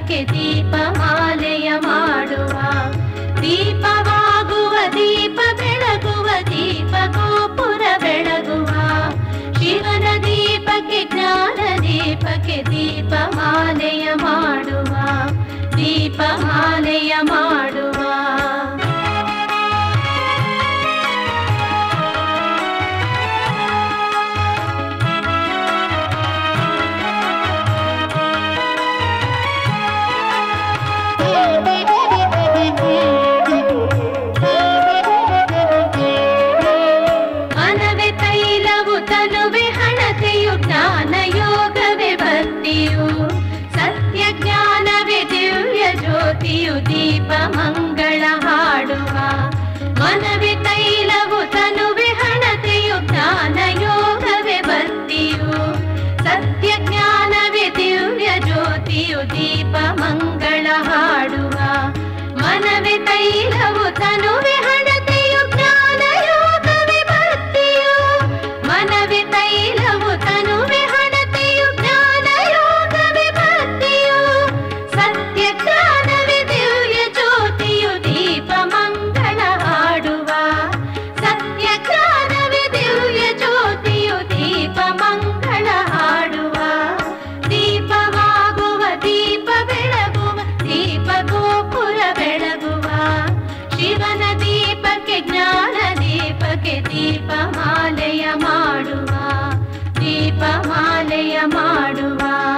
ದೀಪಕ್ಕೆ ದೀಪಮಾಲೆಯ ಮಾಡುವ ದೀಪವಾಗುವ ದೀಪ ಬೆಳಗುವ ದೀಪ ಗೋಪುರ ಬೆಳಗುವ ಶಿವನ ದೀಪಕ್ಕೆ ಜ್ಞಾನ ದೀಪಕ್ಕೆ ದೀಪಮಾಲೆಯ ಮಾಡುವ ದೀಪಮಾಲೆಯ ಮಾಡುವ ಜ್ಞಾನ ಯೋಗವೇ ಭಕ್ತಿಯು ಸತ್ಯ ಜ್ಞಾನವೇ ದಿವ್ಯ ಜ್ಯೋತಿಯು ದೀಪ ಮಂಗಳ ಹಾಡುವ ಮನವೇ ತೈಲವು ತನುವೆ ಹಣತೆಯು ಜ್ಞಾನ ಯೋಗವೇ ಭಕ್ತಿಯು ಸತ್ಯ ಜ್ಞಾನವೇ ದಿವ್ಯ ಜ್ಯೋತಿಯು ದೀಪ ಮಂಗಳ ಹಾಡುವ ಮನವೇ ತೈಲವು ತನುವೆ ಹಣತೆಯು ಜ್ಞಾನ ಯೋಗವೇ ಭಕ್ತಿಯು ಮನವೇ ತೈಲವು ತನುವೆ ಹಣತೆಯು ಜ್ಞಾನ ಯೋಗವೇ ಭಕ್ತಿಯು ಸತ್ಯ ಜ್ಞಾನವೇ ದಿವ್ಯ ಜ್ಯೋತಿಯು ದೀಪ ಮಂಗಳ ಹಾಡುವ ಸತ್ಯ ಜ್ಞಾನವೇ ದಿವ್ಯ ಜ್ಯೋತಿಯು ದೀಪ ಮಂಗಳ ಹಾಡುವ ದೀಪವಾಗುವ ದೀಪ ಬೆಳಗುವ ದೀಪ ಗೋಪುರ ಬೆಳಗುವ ಶಿವನ ದೀಪಕ್ಕೆ ಜ್ಞಾನ ದೀಪಕ್ಕೆ ದೀಪಮಾಲೆಯ ಮಾಡುವ ದೀಪಮಾಲೆಯ ಮಾಡುವ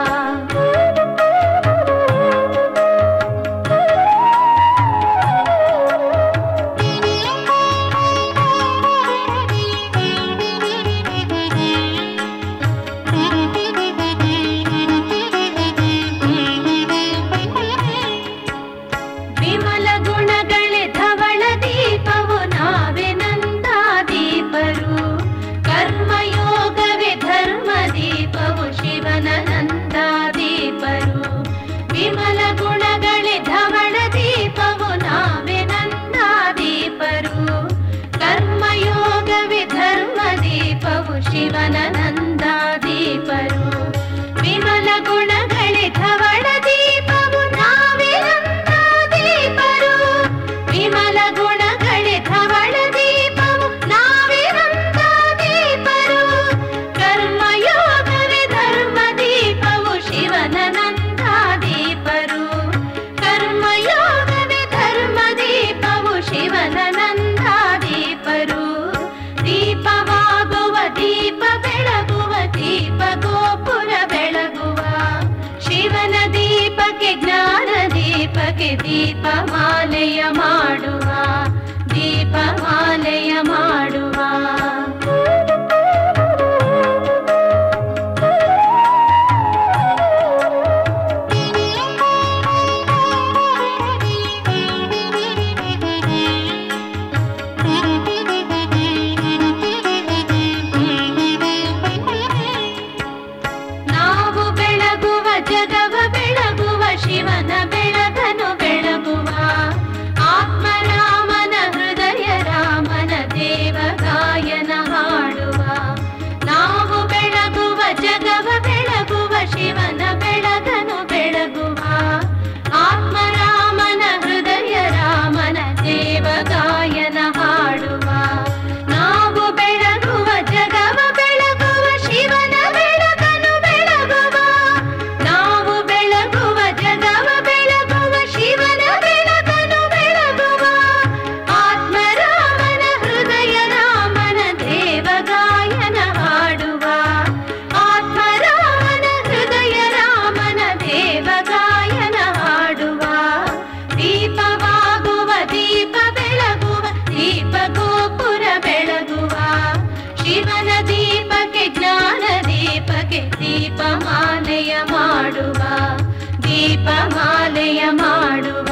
ವಿಮಲ ಗುಣಗಳೇ ಧವಳ ದೀಪವು ನಾವೇ ನಂದಾದೀಪರು ಕರ್ಮಯೋಗವೇ ಧರ್ಮ ದೀಪವು ಶಿವನ ನಂದಾದೀಪರು ವಿಮಲ ಗುಣಗಳೇ ಧವಳ ದೀಪವು ನಾವೇ ನಂದಾದೀಪರು ಕರ್ಮಯೋಗವೇ ಧರ್ಮ ದೀಪವು ಶಿವನ ನಂದಾದೀಪರು ವಿಮಲ ಗುಣಗಳೇ ಧವಳ ದೀಪವು ನಾವೇ ನಂದಾದೀಪರು ವಿಮಲ ಗುಣಗಳೇ ಧವಳ ದೀಪವು ನಾವೇ ನಂದಾದೀಪರು ಕರ್ಮಯೋಗವೇ ಧರ್ಮ ದೀಪವು ಶಿವನ ನಂದಾದೀಪರು ಕರ್ಮಯೋಗವೇ ಧರ್ಮ ದೀಪವು ಶಿವನ ನಂದಾದೀಪರು ದೀಪವಾಗುವ ದೀಪ ಬೆಳಗುವ ದೀಪ ಗೋಪುರ ಬೆಳಗುವ ಶಿವನ ದೀಪಕ್ಕೆ ಜ್ಞಾನ ದೀಪಕ್ಕೆ ದೀಪಮಾಲೆಯ ಮಾಡುವ ದೀಪಮಾಲೆಯ ಮಾಡುವ ನಾವು ಬೆಳಗುವ ಜಗವ ಬೆಳಗುವ ಶಿವನ ಬೆಳಗನು ಬೆಳಗುವ ಆತ್ಮರಾಮನ ಹೃದಯ ರಾಮನ ದೇವ ಗಾಯನ ಹಾಡುವ ನಾವು ಬೆಳಗುವ ಜಗವ ಬೆಳಗುವ ಶಿವನ ಬೆಳಗನು ಬೆಳಗುವ ಆತ್ಮರಾಮನ ಹೃದಯ ರಾಮನ ದೇವ ಗಾಯನ ಹಾಡುವ ನಾವು ಬೆಳಗುವ ಜಗವ ಬೆಳಗುವ ಶಿವನ ಬೆಳಗನು ಬೆಳಗುವ ನಾವು ಬೆಳಗುವ ಜಗವ ಬೆಳಗುವ ಶಿವನ ಬೆಳಗನು ಬೆಳಗುವ ಆತ್ಮರಾಮನ ಹೃದಯ ರಾಮನ ದೇವ ಗಾಯನ ಹಾಡುವ ಆತ್ಮರಾಮನ ಹೃದಯ ರಾಮನ ದೇವ ಗಾಯನ ಹಾಡುವ ದೀಪವಾಗುವ ದೀಪ ಬೆಳಗುವ ದೀಪ ಗೋಪುರ ಬೆಳಗುವ ಶಿವನ ದೀಪಕ್ಕೆ ಜ್ಞಾನ ದೀಪಕ್ಕೆ ದೀಪಮಾಲೆಯ ಮಾಡುವ ದೀಪಮಾಲೆಯ ಮಾಡುವ